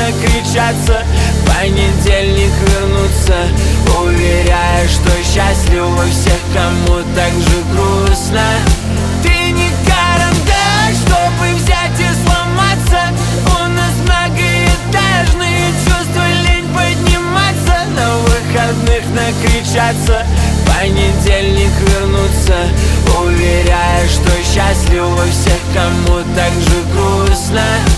накричаться, в понедельник вернуться, уверяя, что счастливы всех, кому так же грустно. Ты не карандаш, чтобы взять и сломаться. У нас многоэтажные чувства, лень подниматься, на выходных накричаться, в понедельник вернуться, уверяя, что счастливы всех, кому так же грустно.